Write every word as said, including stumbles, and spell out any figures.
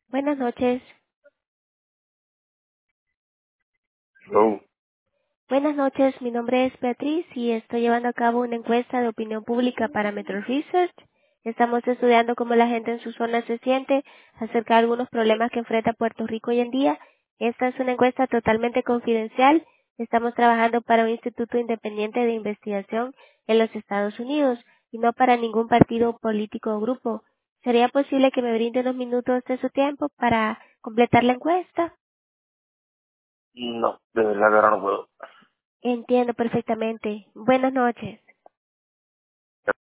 Buenas noches. No, Buenas noches, mi nombre es Beatriz y estoy llevando a cabo una encuesta de opinión pública para Metro Research. Estamos estudiando cómo la gente en su zona se siente acerca de algunos problemas que enfrenta Puerto Rico hoy en día. Esta es una encuesta totalmente confidencial. Estamos trabajando para un instituto independiente de investigación en los Estados Unidos y no para ningún partido político o grupo. ¿Sería posible que me brinde unos minutos de su tiempo para completar la encuesta? no, de verdad que ahora no puedo. Entiendo perfectamente. Buenas noches.